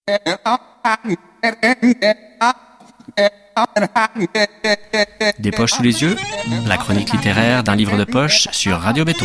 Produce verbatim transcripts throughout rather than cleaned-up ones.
Des poches sous les yeux, la chronique littéraire d'un livre de poche sur Radio Béton.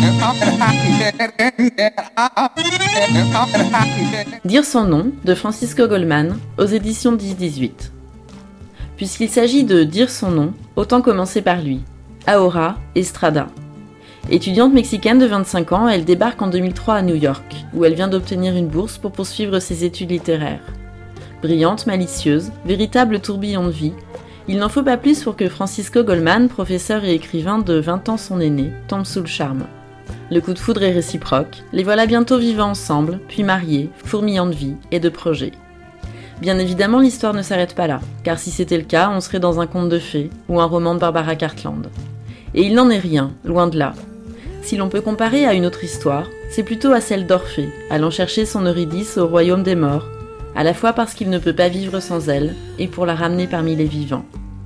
Dire son nom de Francisco Goldman aux éditions dix dix-huit. Puisqu'il s'agit de dire son nom, autant commencer par lui, Aura Estrada. Étudiante mexicaine de vingt-cinq ans, elle débarque en deux mille trois à New York, où elle vient d'obtenir une bourse pour poursuivre ses études littéraires. Brillante, malicieuse, véritable tourbillon de vie, il n'en faut pas plus pour que Francisco Goldman, professeur et écrivain de vingt ans son aîné, tombe sous le charme. Le coup de foudre est réciproque, les voilà bientôt vivant ensemble, puis mariés, fourmillant de vie et de projets. Bien évidemment, l'histoire ne s'arrête pas là, car si c'était le cas, on serait dans un conte de fées ou un roman de Barbara Cartland. Et il n'en est rien, loin de là. Si l'on peut comparer à une autre histoire, c'est plutôt à celle d'Orphée, allant chercher son Eurydice au royaume des morts, à la fois parce qu'il ne peut pas vivre sans elle, et pour la ramener parmi les vivants.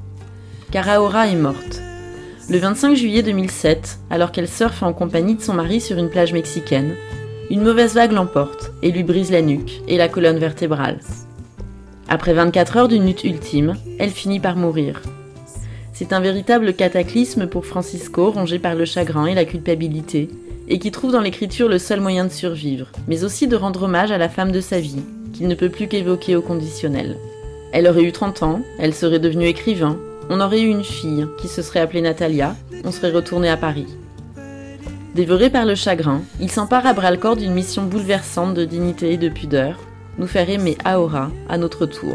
Car Aura est morte. Le vingt-cinq juillet deux mille sept, alors qu'elle surfe en compagnie de son mari sur une plage mexicaine, une mauvaise vague l'emporte et lui brise la nuque et la colonne vertébrale. Après vingt-quatre heures d'une lutte ultime, elle finit par mourir. C'est un véritable cataclysme pour Francisco, rongé par le chagrin et la culpabilité, et qui trouve dans l'écriture le seul moyen de survivre, mais aussi de rendre hommage à la femme de sa vie, qu'il ne peut plus qu'évoquer au conditionnel. Elle aurait eu trente ans, elle serait devenue écrivain, on aurait eu une fille qui se serait appelée Natalia, on serait retourné à Paris. Dévoré par le chagrin, il s'empare à bras-le-corps d'une mission bouleversante de dignité et de pudeur, nous faire aimer Aura à notre tour.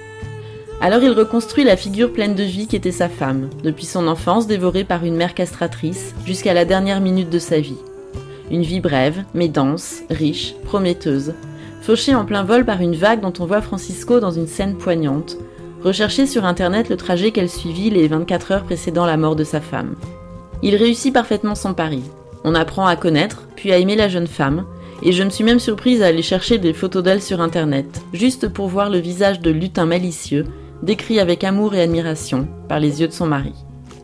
Alors il reconstruit la figure pleine de vie qu'était sa femme, depuis son enfance dévorée par une mère castratrice jusqu'à la dernière minute de sa vie. Une vie brève, mais dense, riche, prometteuse, fauchée en plein vol par une vague dont on voit Francisco dans une scène poignante, rechercher sur internet le trajet qu'elle suivit les vingt-quatre heures précédant la mort de sa femme. Il réussit parfaitement son pari. On apprend à connaître, puis à aimer la jeune femme, et je me suis même surprise à aller chercher des photos d'elle sur internet, juste pour voir le visage de lutin malicieux, décrit avec amour et admiration par les yeux de son mari.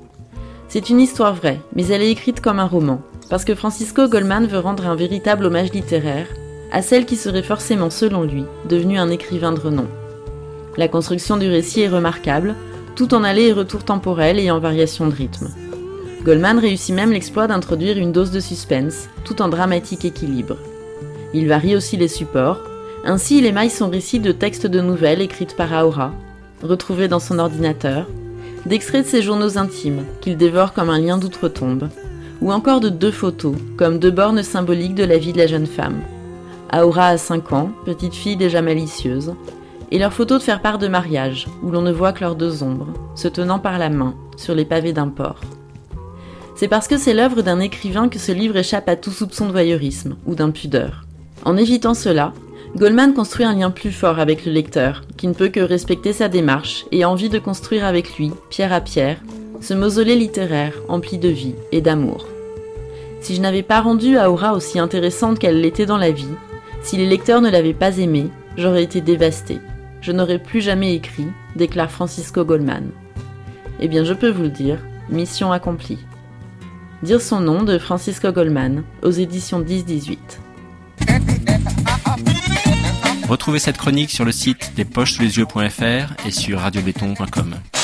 C'est une histoire vraie, mais elle est écrite comme un roman, parce que Francisco Goldman veut rendre un véritable hommage littéraire à celle qui serait forcément, selon lui, devenue un écrivain de renom. La construction du récit est remarquable, tout en allers et retours temporels et en variation de rythme. Goldman réussit même l'exploit d'introduire une dose de suspense, tout en dramatique équilibre. Il varie aussi les supports, ainsi il émaille son récit de textes de nouvelles écrites par Aura, retrouvés dans son ordinateur, d'extraits de ses journaux intimes, qu'il dévore comme un lien d'outre-tombe, ou encore de deux photos, comme deux bornes symboliques de la vie de la jeune femme. Aura a cinq ans, petite fille déjà malicieuse, et leur photo de faire part de mariage, où l'on ne voit que leurs deux ombres, se tenant par la main, sur les pavés d'un port. C'est parce que c'est l'œuvre d'un écrivain que ce livre échappe à tout soupçon de voyeurisme, ou d'impudeur. En évitant cela, Goldman construit un lien plus fort avec le lecteur, qui ne peut que respecter sa démarche et a envie de construire avec lui, pierre à pierre, ce mausolée littéraire empli de vie et d'amour. Si je n'avais pas rendu Aura aussi intéressante qu'elle l'était dans la vie, si les lecteurs ne l'avaient pas aimée, j'aurais été dévastée. Je n'aurais plus jamais écrit, déclare Francisco Goldman. Eh bien, je peux vous le dire, mission accomplie. Dire son nom de Francisco Goldman, aux éditions dix dix-huit. Retrouvez cette chronique sur le site des poches sous les yeux point f r et sur radio béton point com.